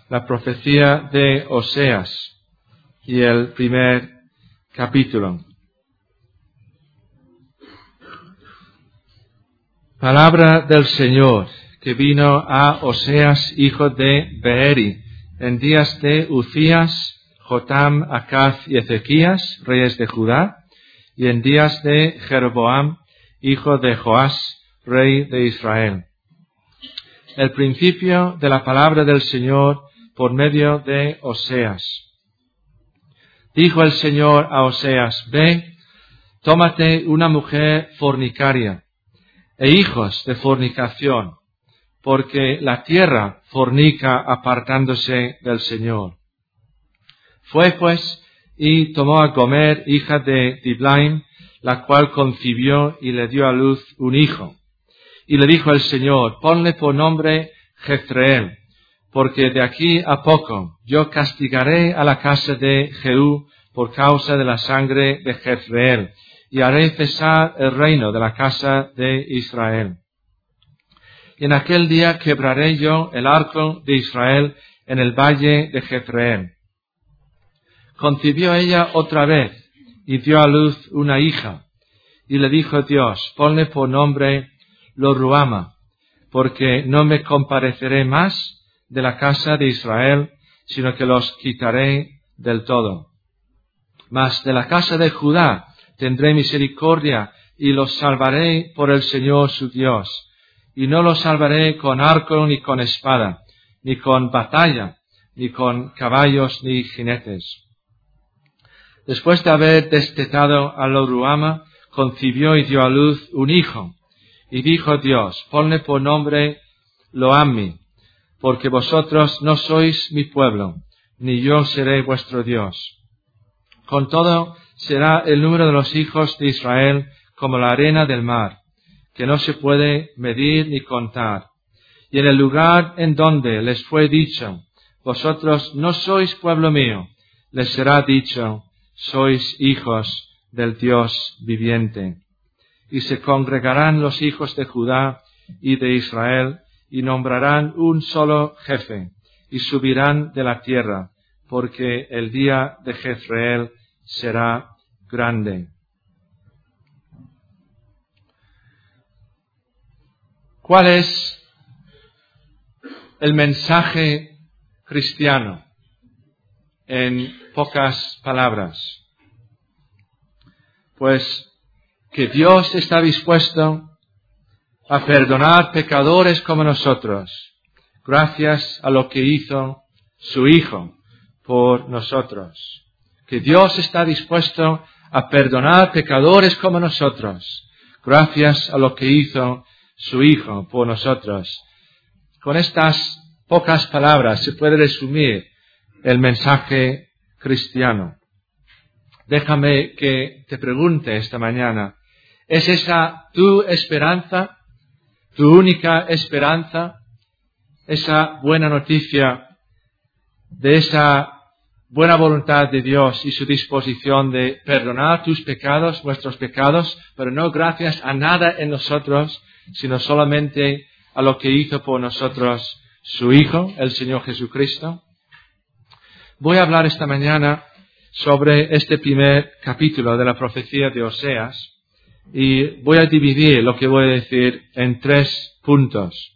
la profecía de Oseas y el primer capítulo. Palabra del Señor que vino a Oseas, hijo de Beeri, en días de Uzías, Jotam, Acaz y Ezequías, reyes de Judá, y en días de Jeroboam, hijo de Joás, rey de Israel. El principio de la palabra del Señor por medio de Oseas. Dijo el Señor a Oseas: Ve, tómate una mujer fornicaria e hijos de fornicación, porque la tierra fornica apartándose del Señor. Fue pues y tomó a Gomer, hija de Diblaim, la cual concibió y le dio a luz un hijo. Y le dijo el Señor: Ponle por nombre Jezreel, porque de aquí a poco yo castigaré a la casa de Jehú por causa de la sangre de Jezreel, y haré cesar el reino de la casa de Israel. Y en aquel día quebraré yo el arco de Israel en el valle de Jezreel. Concibió ella otra vez y dio a luz una hija. Y le dijo Dios: Ponle por nombre Lo-ruhama, porque no me compadeceré más de la casa de Israel, sino que los quitaré del todo. Mas de la casa de Judá tendré misericordia y los salvaré por el Señor su Dios. Y no los salvaré con arco ni con espada, ni con batalla, ni con caballos ni jinetes. Después de haber destetado a Lo-ruhama, concibió y dio a luz un hijo. Y dijo Dios: Ponle por nombre Lo-ammi, porque vosotros no sois mi pueblo, ni yo seré vuestro Dios. Con todo, será el número de los hijos de Israel como la arena del mar, que no se puede medir ni contar. Y en el lugar en donde les fue dicho: Vosotros no sois pueblo mío, les será dicho: Sois hijos del Dios viviente. Y se congregarán los hijos de Judá y de Israel, y nombrarán un solo jefe, y subirán de la tierra, porque el día de Jezreel será grande. ¿Cuál es el mensaje cristiano? En pocas palabras, pues que Dios está dispuesto a perdonar pecadores como nosotros, gracias a lo que hizo su Hijo por nosotros. Que Dios está dispuesto a perdonar pecadores como nosotros, gracias a lo que hizo su Hijo por nosotros. Con estas pocas palabras se puede resumir el mensaje cristiano. Déjame que te pregunte esta mañana: ¿es esa tu esperanza, tu única esperanza? Esa buena noticia de esa buena voluntad de Dios y su disposición de perdonar tus pecados, nuestros pecados, pero no gracias a nada en nosotros, sino solamente a lo que hizo por nosotros su Hijo, el Señor Jesucristo. Voy a hablar esta mañana sobre este primer capítulo de la profecía de Oseas y voy a dividir lo que voy a decir en 3 puntos.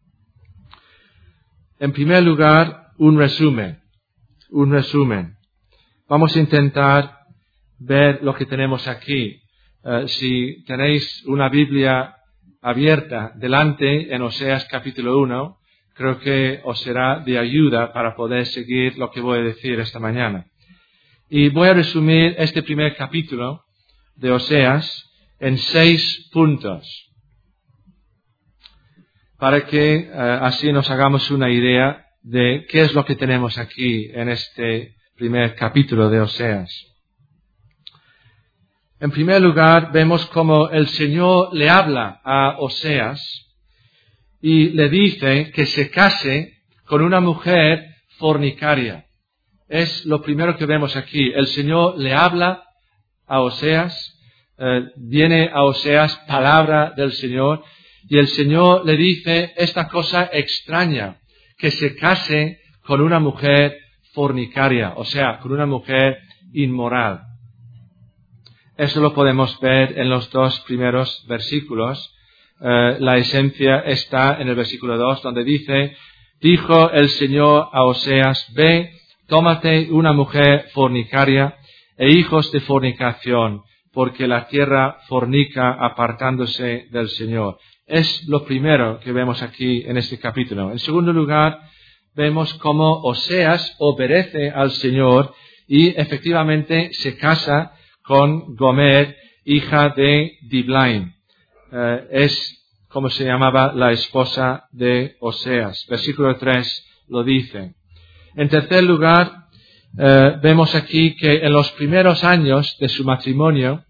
En primer lugar, un resumen. Vamos a intentar ver lo que tenemos aquí. Si tenéis una Biblia abierta delante en Oseas capítulo 1, creo que os será de ayuda para poder seguir lo que voy a decir esta mañana. Y voy a resumir este primer capítulo de Oseas en 6 puntos, para que así nos hagamos una idea de qué es lo que tenemos aquí en este primer capítulo de Oseas. En primer lugar, vemos cómo el Señor le habla a Oseas y le dice que se case con una mujer fornicaria. Es lo primero que vemos aquí. El Señor le habla a Oseas, viene a Oseas palabra del Señor, y el Señor le dice esta cosa extraña: que se case con una mujer fornicaria, o sea, con una mujer inmoral. Eso lo podemos ver en los dos primeros versículos. La esencia está en el versículo 2, donde dice: dijo el Señor a Oseas, ve, tómate una mujer fornicaria e hijos de fornicación, porque la tierra fornica apartándose del Señor. Es lo primero que vemos aquí en este capítulo. En segundo lugar, vemos cómo Oseas obedece al Señor y efectivamente se casa con Gomer, hija de Diblaim. Es como se llamaba la esposa de Oseas. Versículo 3 lo dice. En tercer lugar, vemos aquí que en los primeros años de su matrimonio,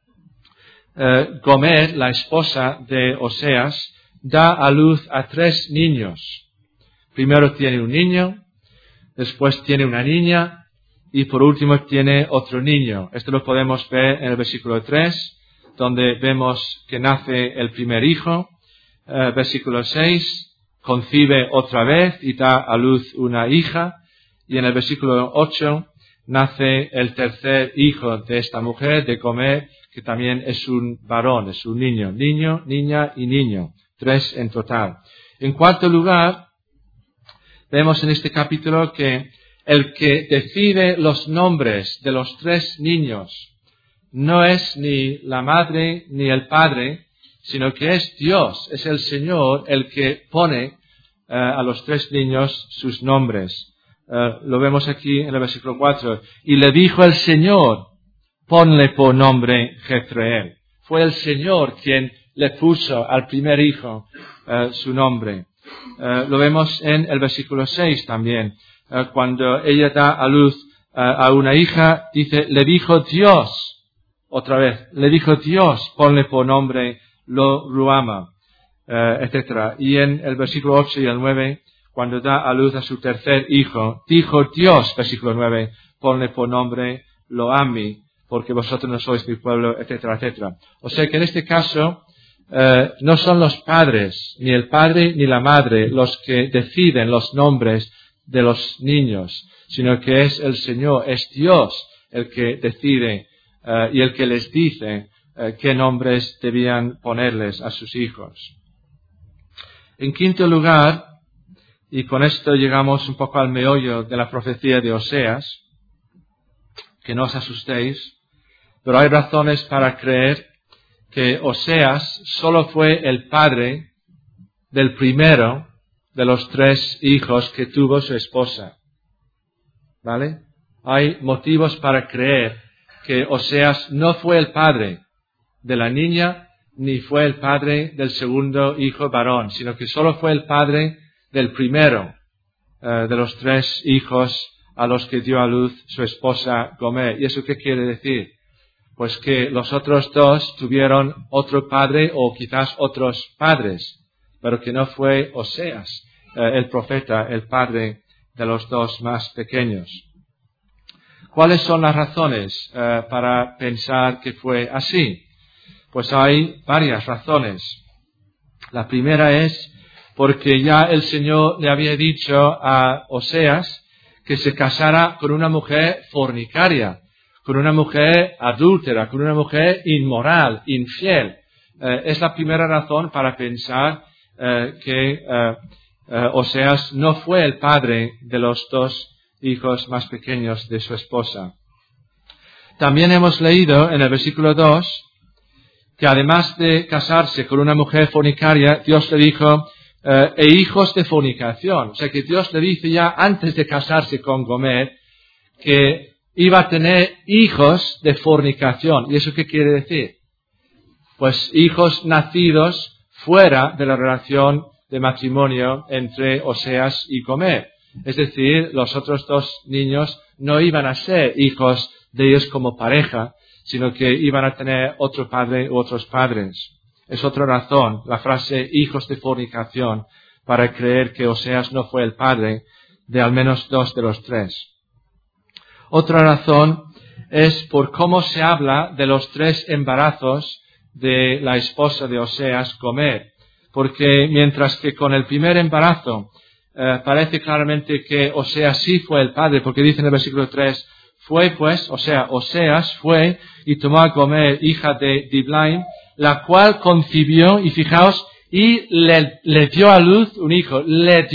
Gomer, la esposa de Oseas, da a luz a 3 niños. Primero tiene un niño, después tiene una niña y por último tiene otro niño. Esto lo podemos ver en el versículo 3, donde vemos que nace el primer hijo. Versículo 6, concibe otra vez y da a luz una hija. Y en el versículo 8 nace el tercer hijo de esta mujer, de Gomer, que también es un varón, es un niño. Niño, niña y niño. 3 en total. En cuarto lugar, vemos en este capítulo que el que decide los nombres de los 3 niños no es ni la madre ni el padre, sino que es Dios, es el Señor el que pone a los 3 niños sus nombres. Lo vemos aquí en el versículo 4. Y le dijo el Señor, ponle por nombre Jezreel. Fue el Señor quien le puso al primer hijo su nombre. Lo vemos en el versículo 6 también. Cuando ella da a luz a una hija, dice, le dijo Dios, otra vez, le dijo Dios, ponle por nombre Lo-Ruama, etc. Y en el versículo 8 y el 9, cuando da a luz a su tercer hijo, dijo Dios, versículo 9, ponle por nombre Lo-Ami, porque vosotros no sois mi pueblo, etcétera, etcétera. O sea que en este caso, no son los padres, ni el padre ni la madre, los que deciden los nombres de los niños, sino que es el Señor, es Dios el que decide y el que les dice qué nombres debían ponerles a sus hijos. En quinto lugar, y con esto llegamos un poco al meollo de la profecía de Oseas, que no os asustéis, pero hay razones para creer que Oseas solo fue el padre del primero de los 3 hijos que tuvo su esposa. ¿Vale? Hay motivos para creer que Oseas no fue el padre de la niña, ni fue el padre del segundo hijo varón, sino que solo fue el padre del primero de los 3 hijos a los que dio a luz su esposa Gomer. ¿Y eso qué quiere decir? Pues que los otros 2 tuvieron otro padre o quizás otros padres, pero que no fue Oseas, el profeta, el padre de los 2 más pequeños. ¿Cuáles son las razones para pensar que fue así? Pues hay varias razones. La primera es porque ya el Señor le había dicho a Oseas que se casara con una mujer fornicaria, con una mujer adúltera, con una mujer inmoral, infiel. Es la primera razón para pensar que Oseas no fue el padre de los 2 hijos más pequeños de su esposa. También hemos leído en el versículo 2 que además de casarse con una mujer fornicaria, Dios le dijo, e hijos de fornicación. O sea que Dios le dice ya antes de casarse con Gomer que iba a tener hijos de fornicación. ¿Y eso qué quiere decir? Pues hijos nacidos fuera de la relación de matrimonio entre Oseas y Gomer. Es decir, los otros 2 niños no iban a ser hijos de ellos como pareja, sino que iban a tener otro padre u otros padres. Es otra razón, la frase hijos de fornicación, para creer que Oseas no fue el padre de al menos 2 de los 3. Otra razón es por cómo se habla de los 3 embarazos de la esposa de Oseas, Gomer. Porque mientras que con el primer embarazo parece claramente que Oseas sí fue el padre, porque dice en el versículo 3, fue pues, Oseas fue y tomó a Gomer, hija de Diblaim, la cual concibió, y fijaos, y le dio a luz un hijo,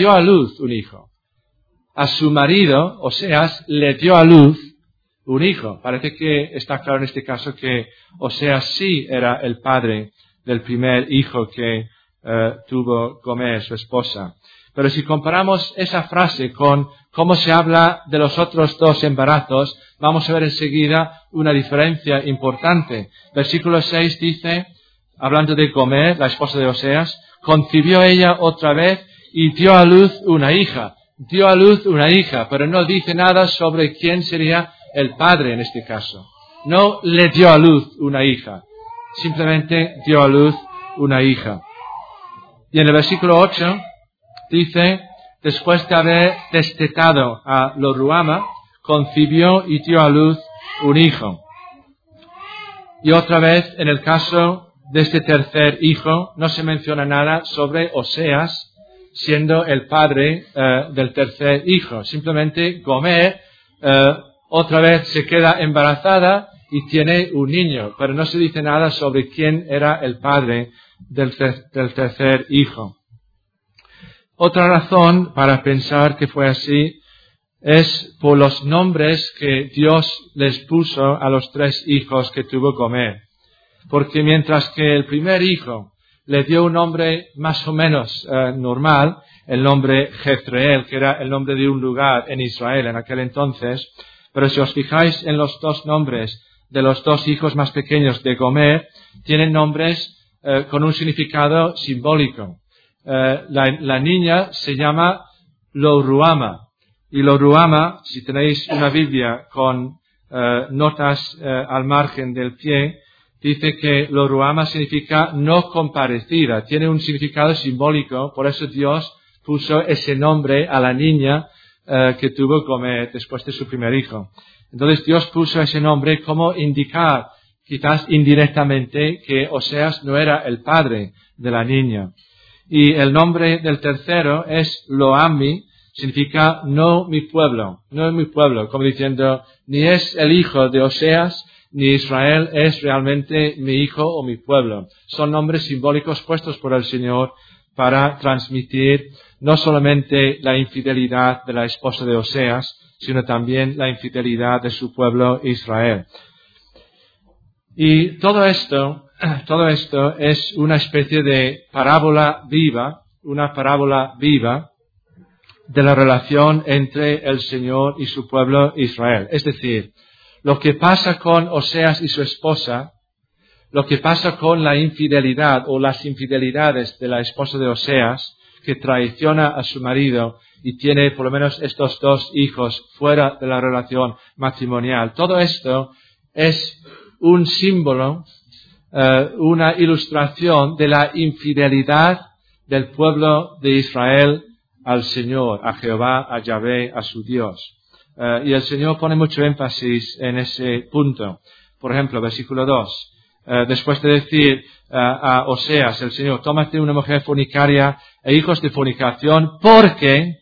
A su marido, Oseas, le dio a luz un hijo. Parece que está claro en este caso que Oseas sí era el padre del primer hijo que tuvo Gomer, su esposa. Pero si comparamos esa frase con cómo se habla de los otros dos embarazos, vamos a ver enseguida una diferencia importante. Versículo 6 dice, hablando de Gomer, la esposa de Oseas, concibió ella otra vez y dio a luz una hija. Dio a luz una hija, pero no dice nada sobre quién sería el padre en este caso. No le dio a luz una hija, simplemente dio a luz una hija. Y en el versículo 8 dice, después de haber destetado a Lo-ruhama, concibió y dio a luz un hijo. Y otra vez, en el caso de este tercer hijo, no se menciona nada sobre Oseas siendo el padre del tercer hijo. Simplemente Gomer otra vez se queda embarazada y tiene un niño, pero no se dice nada sobre quién era el padre del tercer hijo. Otra razón para pensar que fue así es por los nombres que Dios les puso a los tres hijos que tuvo Gomer. Porque mientras que el primer hijo le dio un nombre más o menos normal, el nombre Jezreel, que era el nombre de un lugar en Israel en aquel entonces, pero si os fijáis en los dos nombres de los dos hijos más pequeños de Gomer, tienen nombres con un significado simbólico. La niña se llama Lo-ruhama, y Lo-ruhama, si tenéis una Biblia con notas al margen del pie, dice que Lo-ruhama significa no comparecida, tiene un significado simbólico, por eso Dios puso ese nombre a la niña que tuvo Gomer después de su primer hijo. Entonces Dios puso ese nombre como indicar, quizás indirectamente, que Oseas no era el padre de la niña. Y el nombre del tercero es Lo-ammi, significa no mi pueblo, como diciendo, ni es el hijo de Oseas, ni Israel es realmente mi hijo o mi pueblo. Son nombres simbólicos puestos por el Señor para transmitir no solamente la infidelidad de la esposa de Oseas, sino también la infidelidad de su pueblo Israel. Y todo esto es una especie de parábola viva de la relación entre el Señor y su pueblo Israel. Es decir, lo que pasa con Oseas y su esposa, lo que pasa con la infidelidad o las infidelidades de la esposa de Oseas, que traiciona a su marido y tiene por lo menos estos dos hijos fuera de la relación matrimonial. Todo esto es un símbolo, una ilustración de la infidelidad del pueblo de Israel al Señor, a Jehová, a Yahvé, a su Dios. Y el Señor pone mucho énfasis en ese punto. Por ejemplo, versículo 2. Después de decir a Oseas, el Señor, tómate una mujer fornicaria e hijos de fornicación, porque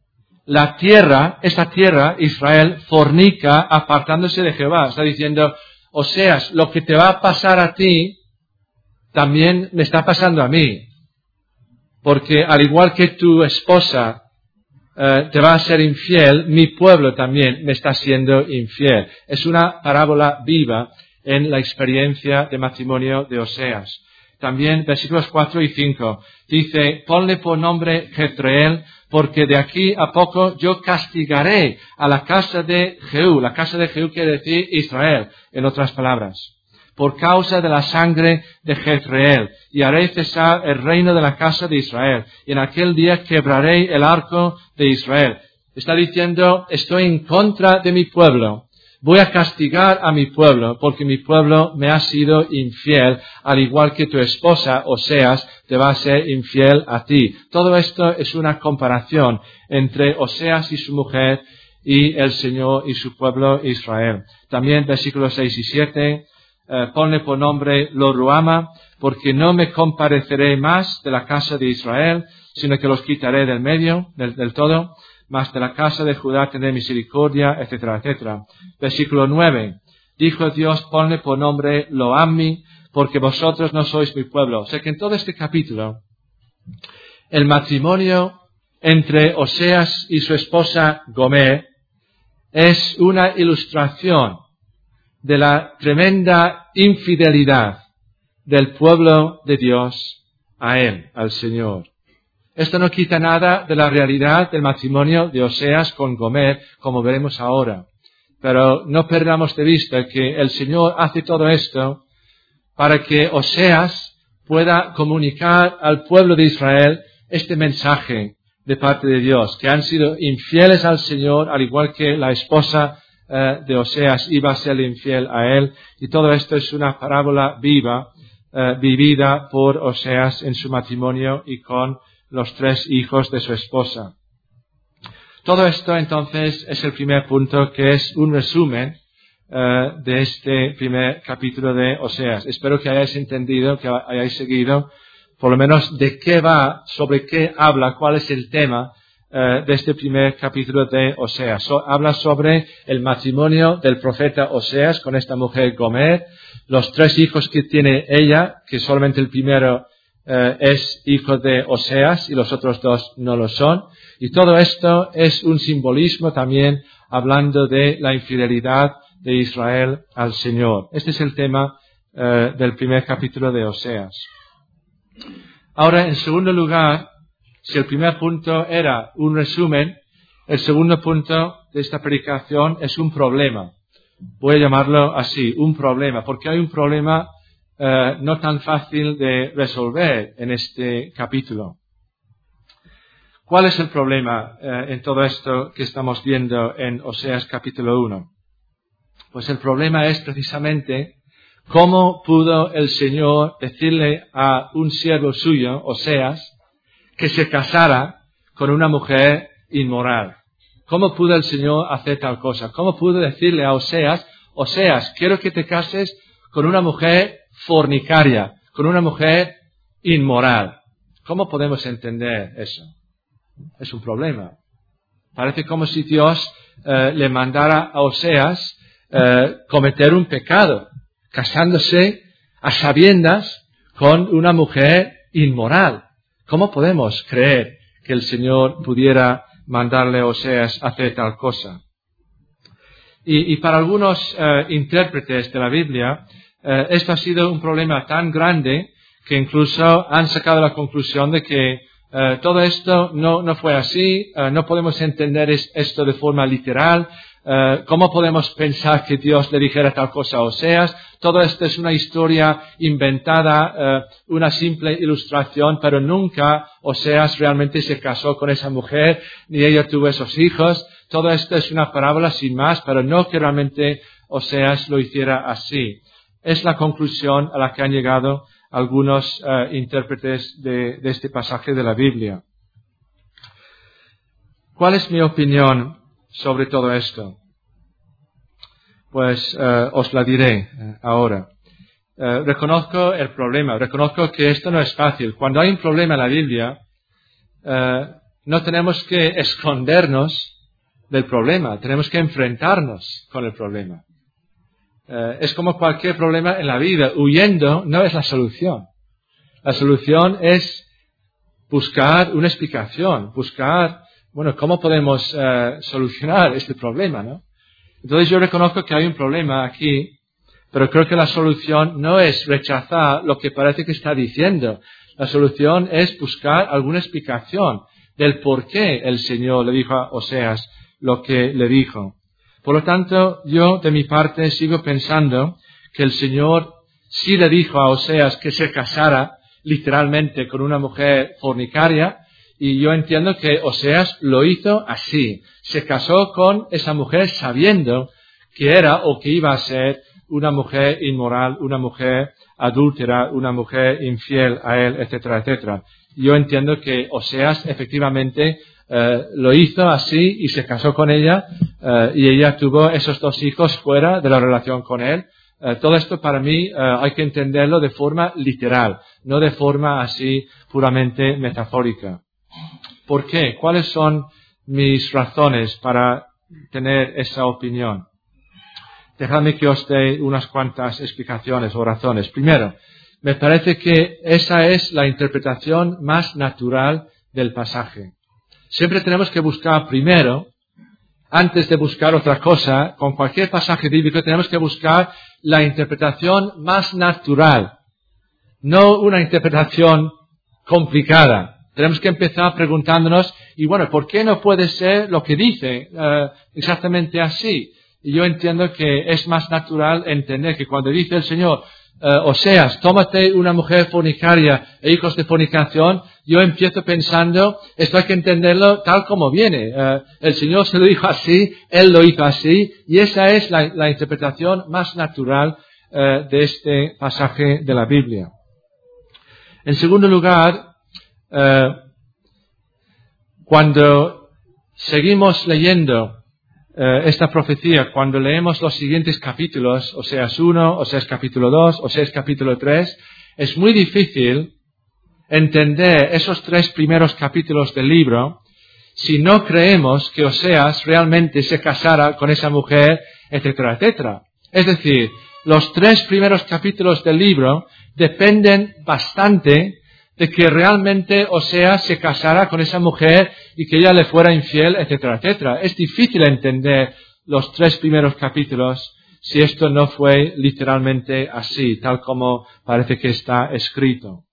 esta tierra, Israel, fornica apartándose de Jehová. Está diciendo, Oseas, lo que te va a pasar a ti, también me está pasando a mí. Porque al igual que tu esposa te va a ser infiel, mi pueblo también me está siendo infiel. Es una parábola viva en la experiencia de matrimonio de Oseas. También versículos 4 y 5 dice, ponle por nombre Jezreel, porque de aquí a poco yo castigaré a la casa de Jehú. La casa de Jehú quiere decir Israel, en otras palabras. Por causa de la sangre de Jezreel, y haré cesar el reino de la casa de Israel, y en aquel día quebraré el arco de Israel. Está diciendo, estoy en contra de mi pueblo. Voy a castigar a mi pueblo, porque mi pueblo me ha sido infiel, al igual que tu esposa, Oseas, te va a ser infiel a ti. Todo esto es una comparación entre Oseas y su mujer y el Señor y su pueblo Israel. También versículos 6 y 7, ponle por nombre Lo-ruhama, porque no me compadeceré más de la casa de Israel, sino que los quitaré del medio, del todo, mas de la casa de Judá tendré misericordia, etcétera, etcétera. Versículo 9. Dijo Dios, ponle por nombre Lo-ammi, porque vosotros no sois mi pueblo. O sea que en todo este capítulo, el matrimonio entre Oseas y su esposa Gomer es una ilustración de la tremenda infidelidad del pueblo de Dios a Él, al Señor. Esto no quita nada de la realidad del matrimonio de Oseas con Gomer, como veremos ahora. Pero no perdamos de vista que el Señor hace todo esto para que Oseas pueda comunicar al pueblo de Israel este mensaje de parte de Dios, que han sido infieles al Señor, al igual que la esposa de Oseas iba a ser infiel a él. Y todo esto es una parábola viva, vivida por Oseas en su matrimonio y con los 3 hijos de su esposa. Todo esto entonces es el primer punto, que es un resumen de este primer capítulo de Oseas. Espero que hayáis entendido, que hayáis seguido, por lo menos de qué va, sobre qué habla, cuál es el tema de este primer capítulo de Oseas. Habla sobre el matrimonio del profeta Oseas con esta mujer Gomer, los 3 hijos que tiene ella, que solamente el primero es hijo de Oseas y los otros 2 no lo son. Y todo esto es un simbolismo también hablando de la infidelidad de Israel al Señor. Este es el tema del primer capítulo de Oseas. Ahora, en segundo lugar, si el primer punto era un resumen, el segundo punto de esta predicación es un problema. Voy a llamarlo así, un problema, porque hay un problema no tan fácil de resolver en este capítulo. ¿Cuál es el problema en todo esto que estamos viendo en Oseas capítulo 1? Pues el problema es precisamente cómo pudo el Señor decirle a un siervo suyo, Oseas, que se casara con una mujer inmoral. ¿Cómo pudo el Señor hacer tal cosa? ¿Cómo pudo decirle a Oseas, Oseas, quiero que te cases con una mujer fornicaria, con una mujer inmoral? ¿Cómo podemos entender eso? Es un problema. Parece como si Dios le mandara a Oseas cometer un pecado, casándose a sabiendas con una mujer inmoral. ¿Cómo podemos creer que el Señor pudiera mandarle a Oseas a hacer tal cosa? Y para algunos intérpretes de la Biblia, esto ha sido un problema tan grande que incluso han sacado la conclusión de que todo esto no fue así, no podemos entender esto de forma literal. ¿Cómo podemos pensar que Dios le dijera tal cosa a Oseas? Todo esto es una historia inventada, una simple ilustración, pero nunca Oseas realmente se casó con esa mujer, ni ella tuvo esos hijos. Todo esto es una parábola sin más, pero no que realmente Oseas lo hiciera así. Es la conclusión a la que han llegado algunos intérpretes de este pasaje de la Biblia. ¿Cuál es mi opinión sobre todo esto? Pues os la diré ahora. Reconozco el problema, reconozco que esto no es fácil. Cuando hay un problema en la Biblia, no tenemos que escondernos del problema, tenemos que enfrentarnos con el problema. Es como cualquier problema en la vida, huyendo no es la solución. La solución es buscar una explicación, buscar, ¿cómo podemos solucionar este problema, no? Entonces yo reconozco que hay un problema aquí, pero creo que la solución no es rechazar lo que parece que está diciendo. La solución es buscar alguna explicación del por qué el Señor le dijo a Oseas lo que le dijo. Por lo tanto, yo de mi parte sigo pensando que el Señor sí le dijo a Oseas que se casara literalmente con una mujer fornicaria, y yo entiendo que Oseas lo hizo así. Se casó con esa mujer sabiendo que era o que iba a ser una mujer inmoral, una mujer adúltera, una mujer infiel a él, etcétera, etcétera. Yo entiendo que Oseas efectivamente lo hizo así y se casó con ella, y ella tuvo esos 2 hijos fuera de la relación con él, Todo esto para mí hay que entenderlo de forma literal, no de forma así puramente metafórica. ¿Por qué? ¿Cuáles son mis razones para tener esa opinión? Dejadme que os dé unas cuantas explicaciones o razones. Primero, me parece que esa es la interpretación más natural del pasaje. Siempre tenemos que buscar primero, antes de buscar otra cosa, con cualquier pasaje bíblico tenemos que buscar la interpretación más natural, no una interpretación complicada. Tenemos que empezar preguntándonos, y bueno, ¿por qué no puede ser lo que dice exactamente así? Y yo entiendo que es más natural entender que cuando dice el Señor, Oseas, tómate una mujer fornicaria e hijos de fornicación, yo empiezo pensando, esto hay que entenderlo tal como viene. El Señor se lo dijo así, Él lo hizo así, y esa es la interpretación más natural de este pasaje de la Biblia. En segundo lugar, cuando seguimos leyendo esta profecía, cuando leemos los siguientes capítulos, Oseas 1, Oseas capítulo 2, Oseas capítulo 3, es muy difícil entender esos 3 primeros capítulos del libro si no creemos que Oseas realmente se casara con esa mujer, etcétera, etcétera. Es decir, los 3 primeros capítulos del libro dependen bastante de que realmente Oseas se casara con esa mujer y que ella le fuera infiel, etcétera, etcétera. Es difícil entender los 3 primeros capítulos si esto no fue literalmente así, tal como parece que está escrito.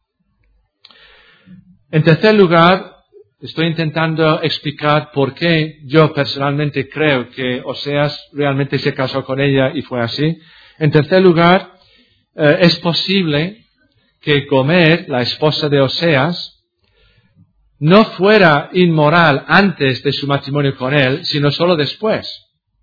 En tercer lugar, estoy intentando explicar por qué yo personalmente creo que Oseas realmente se casó con ella y fue así. En tercer lugar, es posible que Gomer, la esposa de Oseas, no fuera inmoral antes de su matrimonio con él, sino solo después.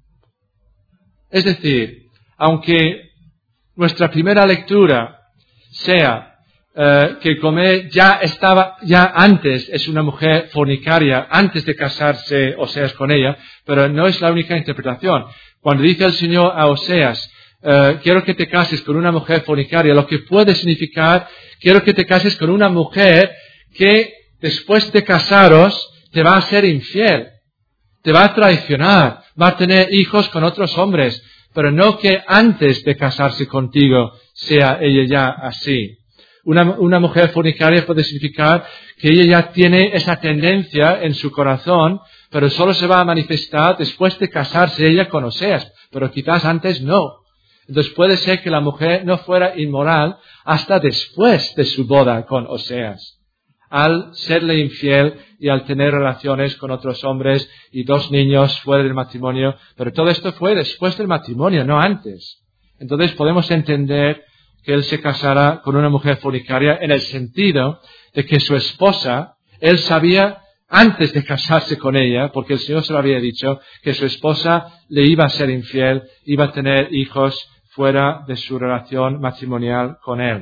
Es decir, aunque nuestra primera lectura sea que Gomer ya antes es una mujer fornicaria, antes de casarse Oseas con ella, pero no es la única interpretación. Cuando dice el Señor a Oseas, quiero que te cases con una mujer fornicaria, lo que puede significar, quiero que te cases con una mujer que después de casaros te va a ser infiel, te va a traicionar, va a tener hijos con otros hombres, pero no que antes de casarse contigo sea ella ya así. Una mujer fornicaria puede significar que ella ya tiene esa tendencia en su corazón, pero solo se va a manifestar después de casarse ella con Oseas, pero quizás antes no. Entonces puede ser que la mujer no fuera inmoral hasta después de su boda con Oseas, al serle infiel y al tener relaciones con otros hombres y 2 niños fuera del matrimonio, pero todo esto fue después del matrimonio, no antes. Entonces podemos entender que él se casara con una mujer fornicaria en el sentido de que su esposa, él sabía antes de casarse con ella, porque el Señor se lo había dicho, que su esposa le iba a ser infiel, iba a tener hijos fuera de su relación matrimonial con él.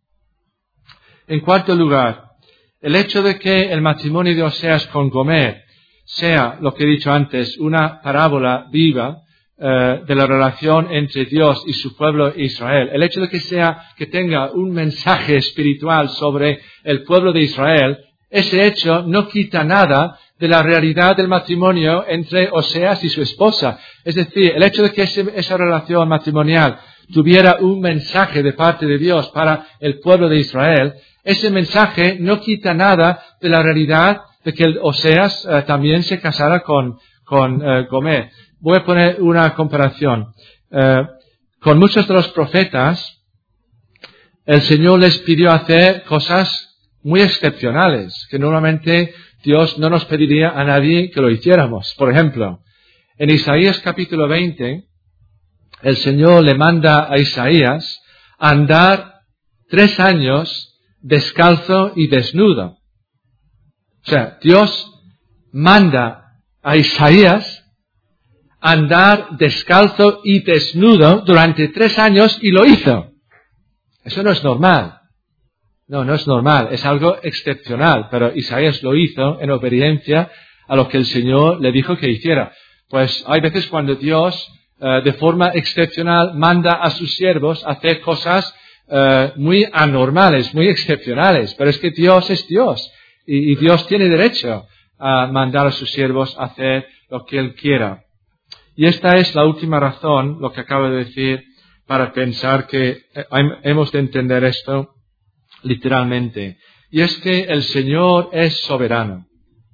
En cuarto lugar, el hecho de que el matrimonio de Oseas con Gomer sea, lo que he dicho antes, una parábola viva de la relación entre Dios y su pueblo Israel. El hecho de que tenga un mensaje espiritual sobre el pueblo de Israel, ese hecho no quita nada de la realidad del matrimonio entre Oseas y su esposa. Es decir, el hecho de que esa relación matrimonial tuviera un mensaje de parte de Dios para el pueblo de Israel, ese mensaje no quita nada de la realidad de que Oseas también se casara con Gomer. Voy a poner una comparación. Con muchos de los profetas, el Señor les pidió hacer cosas muy excepcionales, que normalmente Dios no nos pediría a nadie que lo hiciéramos. Por ejemplo, en Isaías capítulo 20, el Señor le manda a Isaías a andar 3 años descalzo y desnudo. O sea, Dios manda a Isaías a andar descalzo y desnudo durante 3 años y lo hizo. Eso no es normal. No es normal, es algo excepcional, pero Isaías lo hizo en obediencia a lo que el Señor le dijo que hiciera. Pues hay veces cuando Dios de forma excepcional manda a sus siervos a hacer cosas muy anormales, muy excepcionales. Pero es que Dios es Dios y Dios tiene derecho a mandar a sus siervos a hacer lo que Él quiera. Y esta es la última razón, lo que acabo de decir, para pensar que hemos de entender esto literalmente. Y es que el Señor es soberano.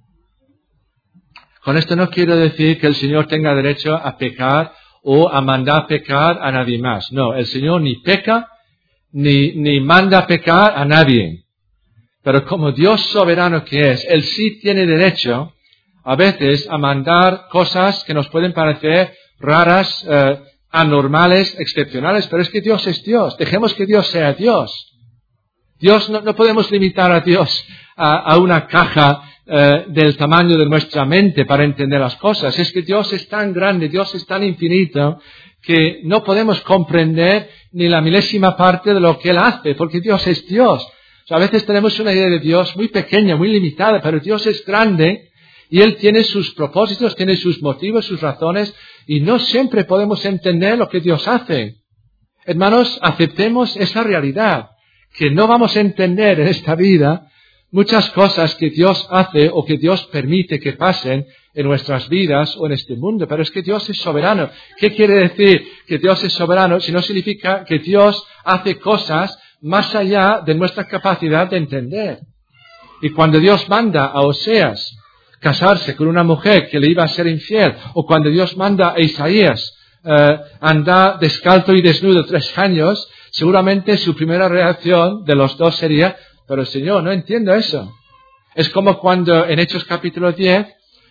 Con esto no quiero decir que el Señor tenga derecho a pecar o a mandar pecar a nadie más. No, el Señor ni peca ni manda pecar a nadie. Pero como Dios soberano que es, Él sí tiene derecho a veces a mandar cosas que nos pueden parecer raras, anormales, excepcionales, pero es que Dios es Dios. Dejemos que Dios sea Dios. Dios no podemos limitar a Dios a una caja del tamaño de nuestra mente para entender las cosas. Es que Dios es tan grande, Dios es tan infinito, que no podemos comprender ni la milésima parte de lo que Él hace, porque Dios es Dios. O sea, a veces tenemos una idea de Dios muy pequeña, muy limitada, pero Dios es grande y Él tiene sus propósitos, tiene sus motivos, sus razones, y no siempre podemos entender lo que Dios hace. Hermanos, aceptemos esa realidad, que no vamos a entender en esta vida muchas cosas que Dios hace o que Dios permite que pasen en nuestras vidas o en este mundo, pero es que Dios es soberano. ¿Qué quiere decir que Dios es soberano? Si no significa que Dios hace cosas más allá de nuestra capacidad de entender. Y cuando Dios manda a Oseas casarse con una mujer que le iba a ser infiel, o cuando Dios manda a Isaías andar descalzo y desnudo 3 años, seguramente su primera reacción de los dos sería: pero Señor, no entiendo eso. Es como cuando en Hechos capítulo 10,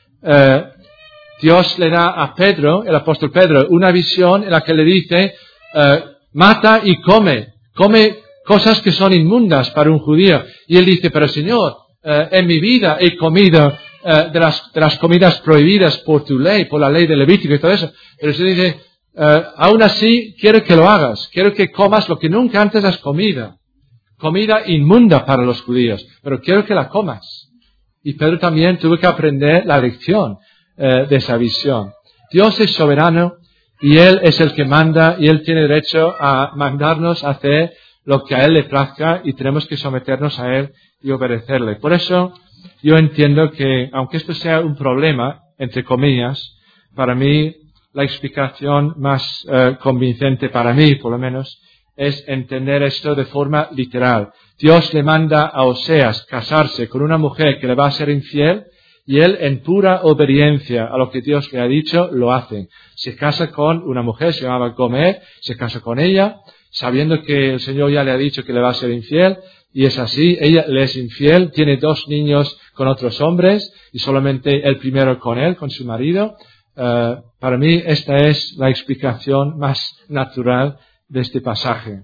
Dios le da a Pedro, el apóstol Pedro, una visión en la que le dice, mata y come cosas que son inmundas para un judío. Y él dice, pero Señor, en mi vida he comido de las comidas prohibidas por tu ley, por la ley de Levítico y todo eso. Pero se dice, aún así quiero que lo hagas, quiero que comas lo que nunca antes has comido. Comida inmunda para los judíos, pero quiero que la comas. Y Pedro también tuvo que aprender la lección de esa visión. Dios es soberano y Él es el que manda y Él tiene derecho a mandarnos a hacer lo que a Él le plazca y tenemos que someternos a Él y obedecerle. Por eso yo entiendo que, aunque esto sea un problema, entre comillas, para mí la explicación más convincente, para mí por lo menos, es entender esto de forma literal. Dios le manda a Oseas casarse con una mujer que le va a ser infiel y él, en pura obediencia a lo que Dios le ha dicho, lo hace. Se casa con una mujer, se llamaba Gomer, se casa con ella, sabiendo que el Señor ya le ha dicho que le va a ser infiel, y es así, ella le es infiel, tiene 2 niños con otros hombres y solamente el primero con él, con su marido. Para mí esta es la explicación más natural de este pasaje.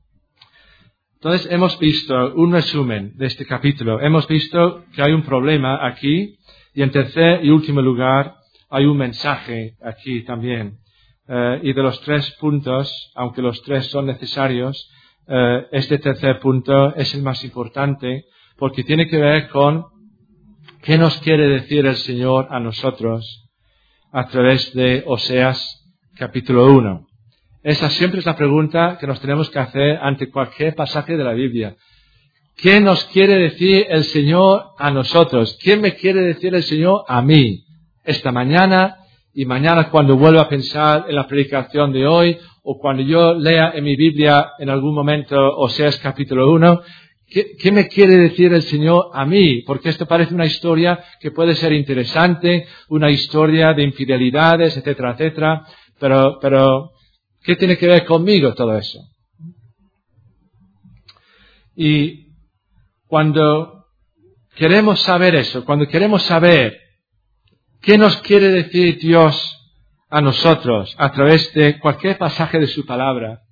Entonces hemos visto un resumen de este capítulo. Hemos visto que hay un problema aquí y en tercer y último lugar hay un mensaje aquí también. Y de los 3 puntos, aunque los 3 son necesarios, este tercer punto es el más importante porque tiene que ver con qué nos quiere decir el Señor a nosotros a través de Oseas capítulo 1. Esa siempre es la pregunta que nos tenemos que hacer ante cualquier pasaje de la Biblia. ¿Qué nos quiere decir el Señor a nosotros? ¿Qué me quiere decir el Señor a mí esta mañana y mañana cuando vuelva a pensar en la predicación de hoy o cuando yo lea en mi Biblia en algún momento Oseas capítulo 1? ¿Qué me quiere decir el Señor a mí? Porque esto parece una historia que puede ser interesante, una historia de infidelidades, etcétera, etcétera, pero ¿qué tiene que ver conmigo todo eso? Y cuando queremos saber eso, cuando queremos saber qué nos quiere decir Dios a nosotros a través de cualquier pasaje de su palabra,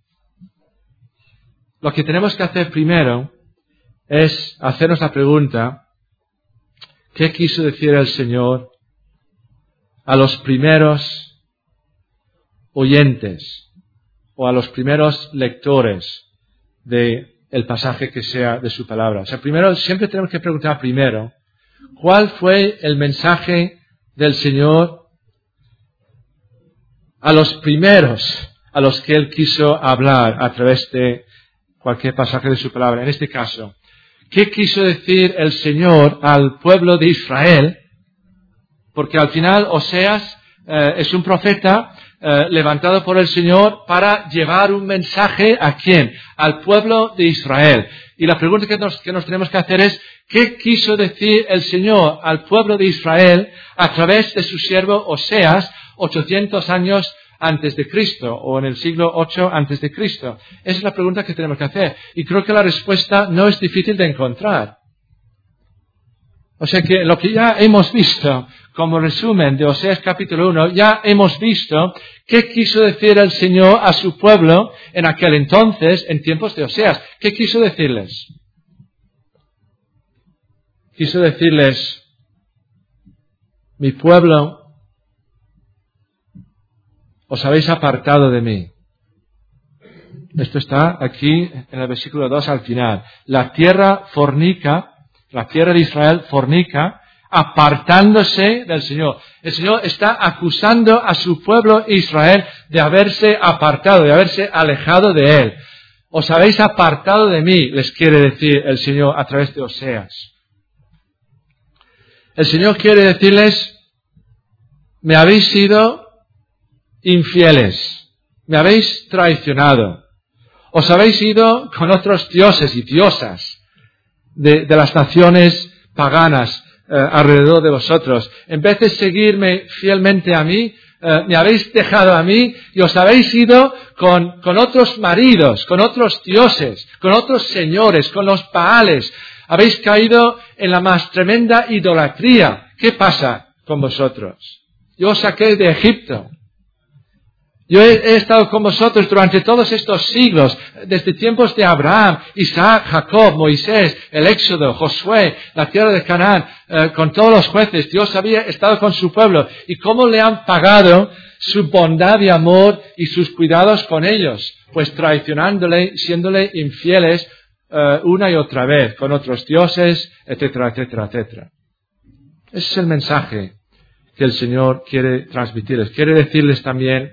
lo que tenemos que hacer primero es hacernos la pregunta, ¿qué quiso decir el Señor a los primeros oyentes o a los primeros lectores del pasaje que sea de su palabra? O sea, primero, siempre tenemos que preguntar primero, ¿cuál fue el mensaje del Señor a los primeros a los que Él quiso hablar a través de cualquier pasaje de su palabra. En este caso, ¿qué quiso decir el Señor al pueblo de Israel? Porque al final Oseas es un profeta levantado por el Señor para llevar un mensaje ¿a quién? Al pueblo de Israel. Y la pregunta que nos tenemos que hacer es, ¿qué quiso decir el Señor al pueblo de Israel a través de su siervo Oseas 800 años antes de Cristo, o en el siglo 8 antes de Cristo? Esa es la pregunta que tenemos que hacer. Y creo que la respuesta no es difícil de encontrar. O sea que lo que ya hemos visto, como resumen de Oseas capítulo 1, ya hemos visto qué quiso decir el Señor a su pueblo en aquel entonces, en tiempos de Oseas. ¿Qué quiso decirles? Quiso decirles, mi pueblo, os habéis apartado de mí. Esto está aquí en el versículo 2 al final. La tierra fornica, la tierra de Israel fornica, apartándose del Señor. El Señor está acusando a su pueblo Israel de haberse apartado, de haberse alejado de Él. Os habéis apartado de mí, les quiere decir el Señor a través de Oseas. El Señor quiere decirles, me habéis sido infieles, me habéis traicionado, os habéis ido con otros dioses y diosas de las naciones paganas alrededor de vosotros. En vez de seguirme fielmente a mí, me habéis dejado a mí y os habéis ido con otros maridos, con otros dioses, con otros señores, con los Baales. Habéis caído en la más tremenda idolatría. ¿Qué pasa con vosotros? Yo os saqué de Egipto. Yo he estado con vosotros durante todos estos siglos, desde tiempos de Abraham, Isaac, Jacob, Moisés, el Éxodo, Josué, la tierra de Canaán, con todos los jueces. Dios había estado con su pueblo. ¿Y cómo le han pagado su bondad y amor y sus cuidados con ellos? Pues traicionándole, siéndole infieles una y otra vez, con otros dioses, etcétera, etcétera, etcétera. Ese es el mensaje que el Señor quiere transmitirles. Quiere decirles también,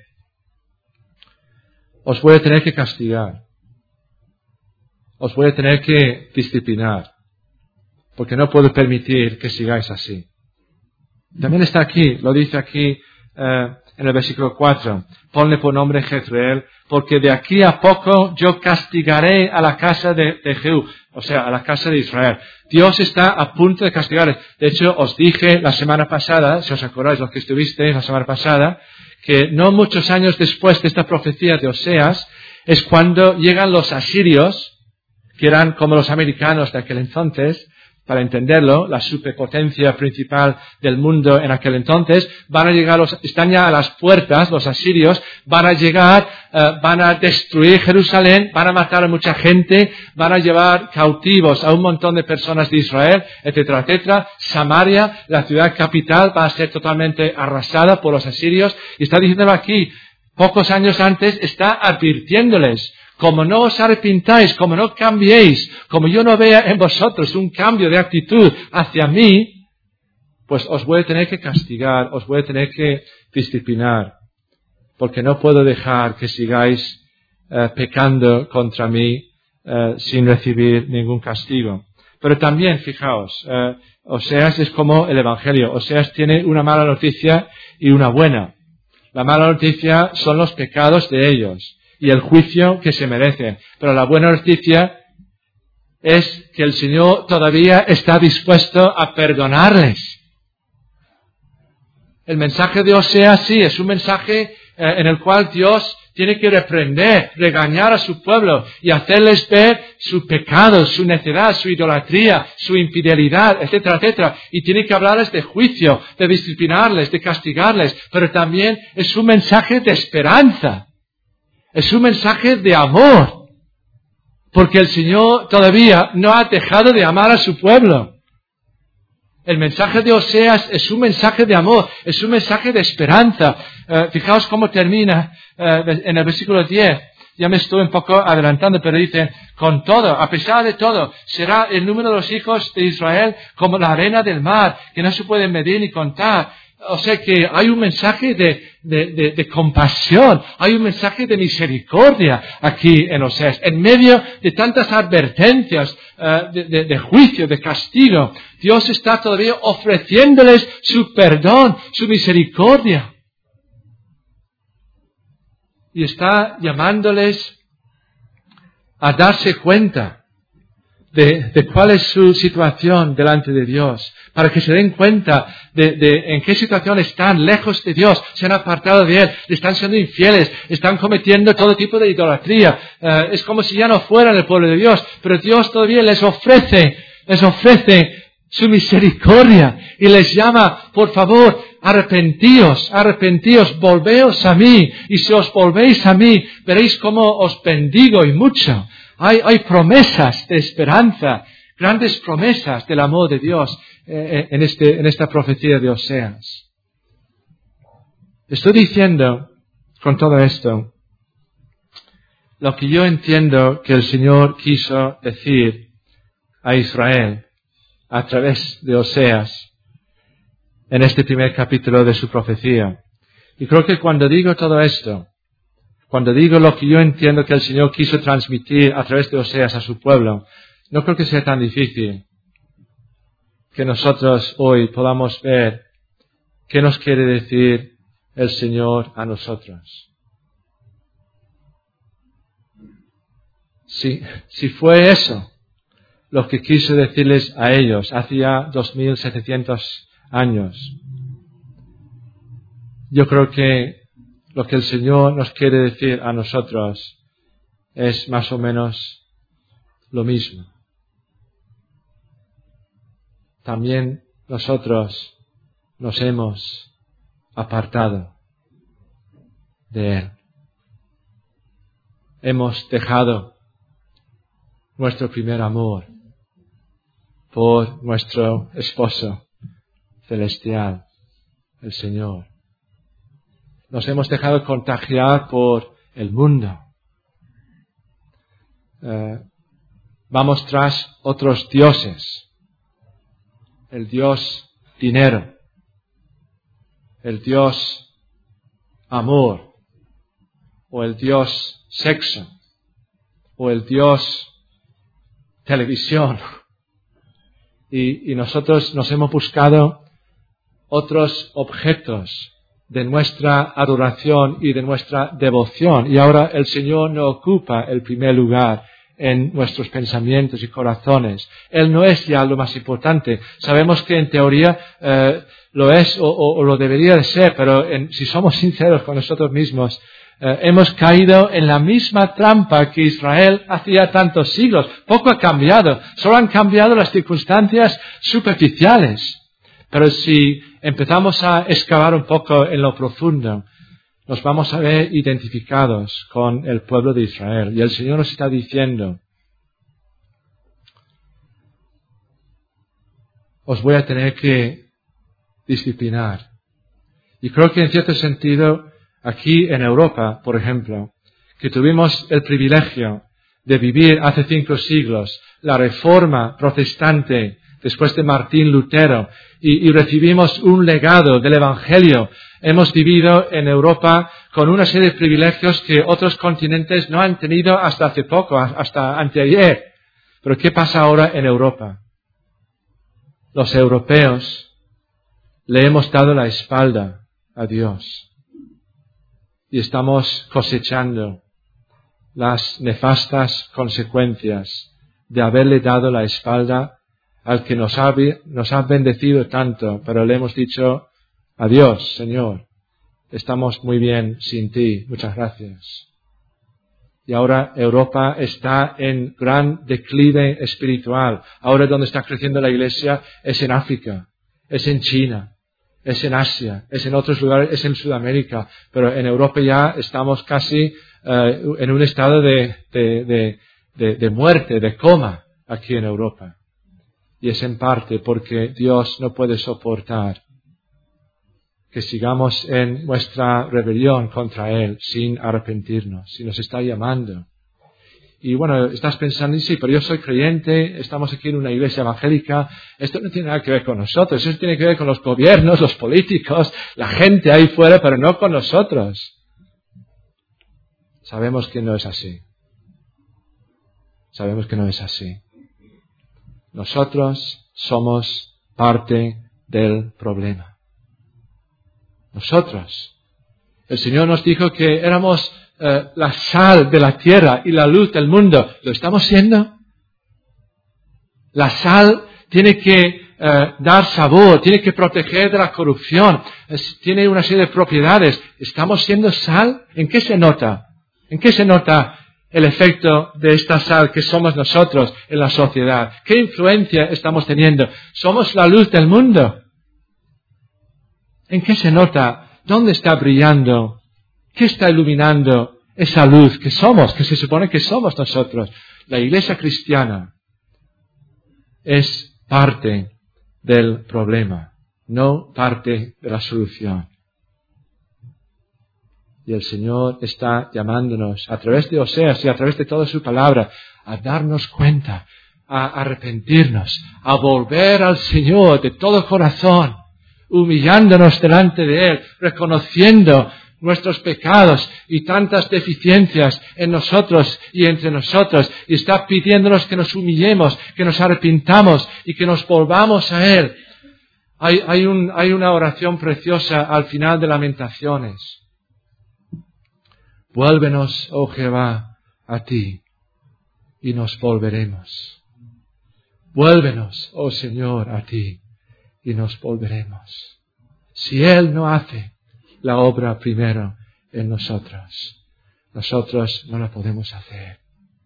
os voy a tener que castigar. Os voy a tener que disciplinar. Porque no puedo permitir que sigáis así. También está aquí, lo dice aquí en el versículo 4. Ponle por nombre Jezreel, porque de aquí a poco yo castigaré a la casa de Jehú, o sea, a la casa de Israel. Dios está a punto de castigarles. De hecho, os dije la semana pasada, si os acordáis los que estuvisteis la semana pasada, que no muchos años después de esta profecía de Oseas, es cuando llegan los asirios, que eran como los americanos de aquel entonces, para entenderlo, la superpotencia principal del mundo en aquel entonces, van a llegar, están ya a las puertas, los asirios, van a llegar, van a destruir Jerusalén, van a matar a mucha gente, van a llevar cautivos a un montón de personas de Israel, etcétera, etcétera. Samaria, la ciudad capital, va a ser totalmente arrasada por los asirios. Y está diciéndolo aquí, pocos años antes, está advirtiéndoles, como no os arrepintáis, como no cambiéis, como yo no vea en vosotros un cambio de actitud hacia mí, pues os voy a tener que castigar, os voy a tener que disciplinar, porque no puedo dejar que sigáis pecando contra mí sin recibir ningún castigo. Pero también, fijaos, Oseas es como el Evangelio. Oseas tiene una mala noticia y una buena. La mala noticia son los pecados de ellos y el juicio que se merecen. Pero la buena noticia es que el Señor todavía está dispuesto a perdonarles. El mensaje de Oseas sí es un mensaje en el cual Dios tiene que reprender, regañar a su pueblo y hacerles ver su pecado, su necedad, su idolatría, su infidelidad, etcétera, etcétera. Y tiene que hablarles de juicio, de disciplinarles, de castigarles. Pero también es un mensaje de esperanza. Es un mensaje de amor, porque el Señor todavía no ha dejado de amar a su pueblo. El mensaje de Oseas es un mensaje de amor, es un mensaje de esperanza. Fijaos cómo termina en el versículo 10. Ya me estoy un poco adelantando, pero dice, con todo, a pesar de todo, será el número de los hijos de Israel como la arena del mar, que no se puede medir ni contar. O sea que hay un mensaje de compasión, hay un mensaje de misericordia aquí en Oseas. En medio de tantas advertencias de juicio, de castigo, Dios está todavía ofreciéndoles su perdón, su misericordia. Y está llamándoles a darse cuenta de cuál es su situación delante de Dios, para que se den cuenta de en qué situación están lejos de Dios, se han apartado de Él, le están siendo infieles, están cometiendo todo tipo de idolatría. Es como si ya no fueran el pueblo de Dios, pero Dios todavía les ofrece su misericordia y les llama, por favor, arrepentíos, volveos a mí, y si os volvéis a mí, veréis cómo os bendigo y mucho. Hay promesas de esperanza, grandes promesas del amor de Dios en esta profecía de Oseas. Estoy diciendo con todo esto lo que yo entiendo que el Señor quiso decir a Israel a través de Oseas en este primer capítulo de su profecía. Y creo que cuando digo todo esto, cuando digo lo que yo entiendo que el Señor quiso transmitir a través de Oseas a su pueblo, no creo que sea tan difícil que nosotros hoy podamos ver qué nos quiere decir el Señor a nosotros. Si fue eso lo que quiso decirles a ellos hace ya 2700 años, yo creo que lo que el Señor nos quiere decir a nosotros es más o menos lo mismo. También nosotros nos hemos apartado de Él. Hemos dejado nuestro primer amor por nuestro esposo celestial, el Señor. Nos hemos dejado contagiar por el mundo. Vamos tras otros dioses. El Dios dinero. El Dios amor. O el Dios sexo. O el Dios televisión. Y nosotros nos hemos buscado otros objetos de nuestra adoración y de nuestra devoción. Y ahora el Señor no ocupa el primer lugar en nuestros pensamientos y corazones. Él no es ya lo más importante. Sabemos que en teoría lo es o lo debería de ser, pero si somos sinceros con nosotros mismos, hemos caído en la misma trampa que Israel hacía tantos siglos. Poco ha cambiado, solo han cambiado las circunstancias superficiales. Pero si empezamos a excavar un poco en lo profundo, nos vamos a ver identificados con el pueblo de Israel. Y el Señor nos está diciendo, os voy a tener que disciplinar. Y creo que en cierto sentido, aquí en Europa, por ejemplo, que tuvimos el privilegio de vivir hace 5 siglos la reforma protestante después de Martín Lutero, y recibimos un legado del Evangelio. Hemos vivido en Europa con una serie de privilegios que otros continentes no han tenido hasta hace poco, hasta anteayer. Pero ¿qué pasa ahora en Europa? Los europeos le hemos dado la espalda a Dios y estamos cosechando las nefastas consecuencias de haberle dado la espalda al que nos ha bendecido tanto, pero le hemos dicho, adiós, Señor, estamos muy bien sin ti, muchas gracias. Y ahora Europa está en gran declive espiritual. Ahora donde está creciendo la Iglesia es en África, es en China, es en Asia, es en otros lugares, es en Sudamérica, pero en Europa ya estamos casi en un estado de muerte, de coma aquí en Europa. Y es en parte porque Dios no puede soportar que sigamos en nuestra rebelión contra Él sin arrepentirnos. Y nos está llamando. Y bueno, estás pensando, sí, pero yo soy creyente, estamos aquí en una iglesia evangélica, esto no tiene nada que ver con nosotros, esto tiene que ver con los gobiernos, los políticos, la gente ahí fuera, pero no con nosotros. Sabemos que no es así. Sabemos que no es así. Nosotros somos parte del problema. Nosotros. El Señor nos dijo que éramos la sal de la tierra y la luz del mundo. ¿Lo estamos siendo? La sal tiene que dar sabor, tiene que proteger de la corrupción, tiene una serie de propiedades. ¿Estamos siendo sal? ¿En qué se nota? ¿En qué se nota el efecto de esta sal que somos nosotros en la sociedad? ¿Qué influencia estamos teniendo? ¿Somos la luz del mundo? ¿En qué se nota? ¿Dónde está brillando? ¿Qué está iluminando esa luz que somos, que se supone que somos nosotros? La iglesia cristiana es parte del problema, no parte de la solución. Y el Señor está llamándonos a través de Oseas y a través de toda su palabra a darnos cuenta, a arrepentirnos, a volver al Señor de todo corazón, humillándonos delante de Él, reconociendo nuestros pecados y tantas deficiencias en nosotros y entre nosotros, y está pidiéndonos que nos humillemos, que nos arrepintamos y que nos volvamos a Él. Hay una oración preciosa al final de Lamentaciones. Vuélvenos, oh Jehová, a ti, y nos volveremos. Vuélvenos, oh Señor, a ti, y nos volveremos. Si Él no hace la obra primero en nosotros, nosotros no la podemos hacer.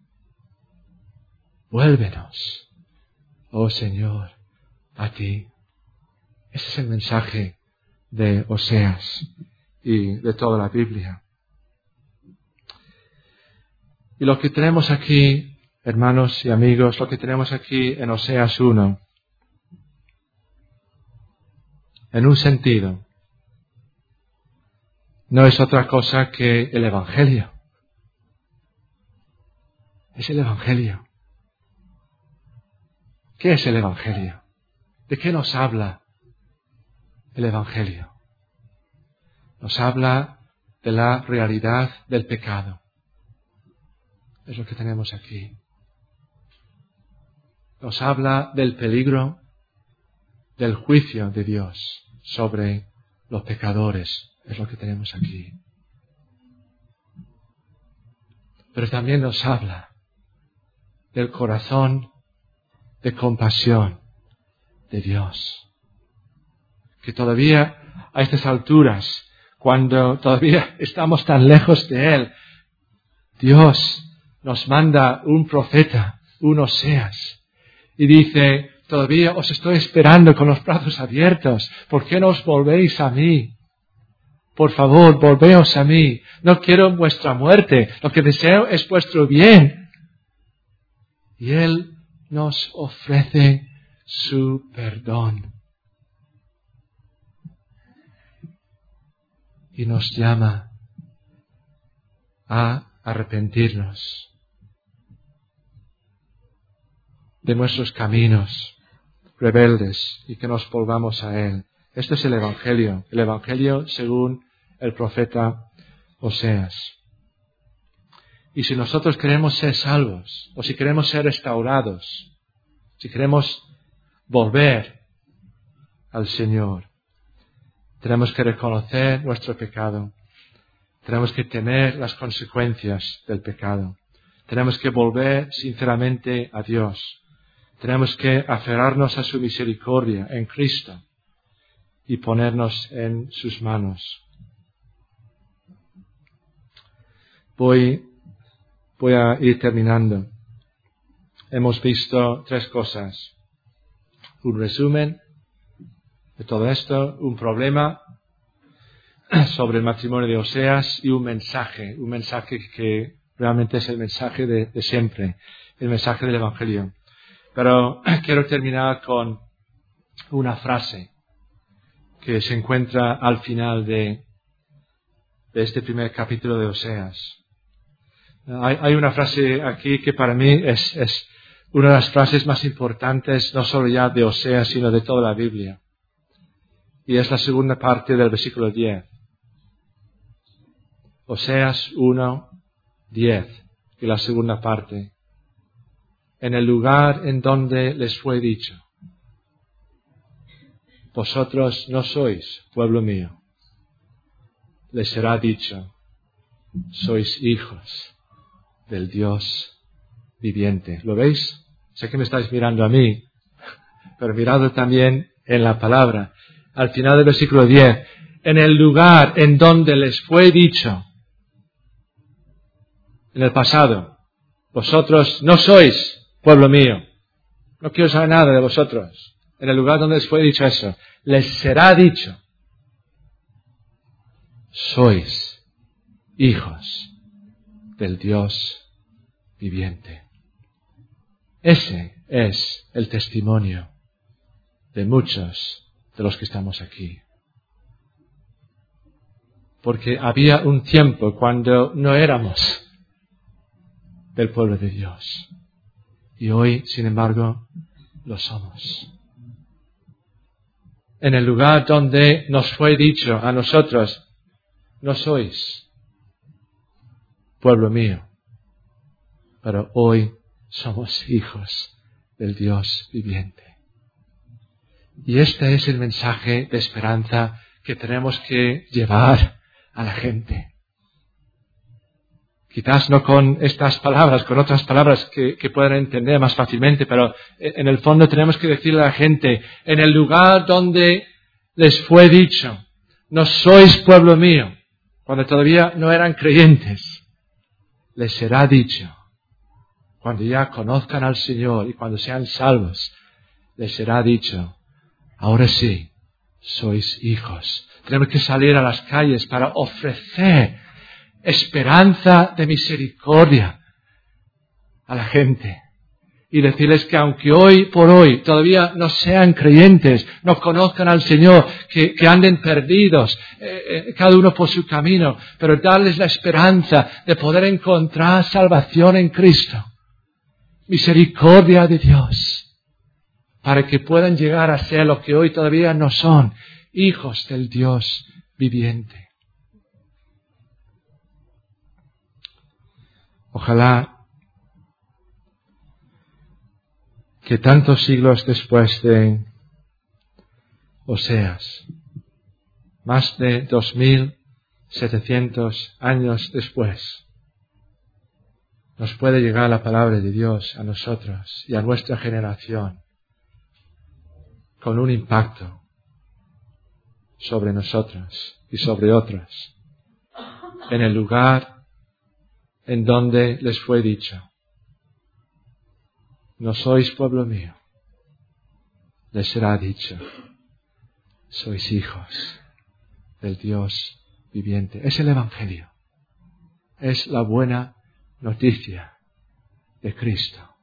Vuélvenos, oh Señor, a ti. Ese es el mensaje de Oseas y de toda la Biblia. Y lo que tenemos aquí, hermanos y amigos, lo que tenemos aquí en Oseas 1, en un sentido, no es otra cosa que el Evangelio. Es el Evangelio. ¿Qué es el Evangelio? ¿De qué nos habla el Evangelio? Nos habla de la realidad del pecado. Es lo que tenemos aquí. Nos habla del peligro del juicio de Dios sobre los pecadores. Es lo que tenemos aquí. Pero también nos habla del corazón de compasión de Dios. Que todavía a estas alturas, cuando todavía estamos tan lejos de Él, Dios nos manda un profeta, un Oseas, y dice, todavía os estoy esperando con los brazos abiertos, ¿por qué no os volvéis a mí? Por favor, volveos a mí, no quiero vuestra muerte, lo que deseo es vuestro bien. Y Él nos ofrece su perdón. Y nos llama a arrepentirnos de nuestros caminos rebeldes y que nos volvamos a Él. Este es el Evangelio según el profeta Oseas. Y si nosotros queremos ser salvos, o si queremos ser restaurados, si queremos volver al Señor, tenemos que reconocer nuestro pecado. Tenemos que temer las consecuencias del pecado. Tenemos que volver sinceramente a Dios. Tenemos que aferrarnos a su misericordia en Cristo y ponernos en sus manos. Voy a ir terminando. Hemos visto tres cosas. Un resumen de todo esto, un problema sobre el matrimonio de Oseas y un mensaje que realmente es el mensaje de siempre, el mensaje del Evangelio. Pero quiero terminar con una frase que se encuentra al final de este primer capítulo de Oseas. Hay una frase aquí que para mí es una de las frases más importantes, no solo ya de Oseas, sino de toda la Biblia. Y es la segunda parte del versículo 10. Oseas 1:10. Y la segunda parte. En el lugar en donde les fue dicho: vosotros no sois pueblo mío, les será dicho: sois hijos del Dios viviente. ¿Lo veis? Sé que me estáis mirando a mí, pero miradlo también en la palabra. Al final del versículo 10, en el lugar en donde les fue dicho, en el pasado, vosotros no sois pueblo mío, no quiero saber nada de vosotros. En el lugar donde les fue dicho eso, les será dicho: sois hijos del Dios viviente. Ese es el testimonio de muchos de los que estamos aquí. Porque había un tiempo cuando no éramos del pueblo de Dios. Y hoy, sin embargo, lo somos. En el lugar donde nos fue dicho a nosotros: no sois pueblo mío, pero hoy somos hijos del Dios viviente. Y este es el mensaje de esperanza que tenemos que llevar a la gente. Quizás no con estas palabras, con otras palabras que puedan entender más fácilmente, pero en el fondo tenemos que decirle a la gente: en el lugar donde les fue dicho: no sois pueblo mío, cuando todavía no eran creyentes, les será dicho, cuando ya conozcan al Señor y cuando sean salvos, les será dicho: ahora sí, sois hijos. Tenemos que salir a las calles para ofrecer esperanza de misericordia a la gente y decirles que aunque hoy por hoy todavía no sean creyentes, no conozcan al Señor, que anden perdidos, cada uno por su camino, pero darles la esperanza de poder encontrar salvación en Cristo, misericordia de Dios, para que puedan llegar a ser lo que hoy todavía no son, hijos del Dios viviente. Ojalá que tantos siglos después de Oseas, más de 2700 años después, nos puede llegar la palabra de Dios a nosotros y a nuestra generación con un impacto sobre nosotros y sobre otros, en el lugar en donde les fue dicho: no sois pueblo mío, les será dicho: sois hijos del Dios viviente. Es el Evangelio, es la buena noticia de Cristo.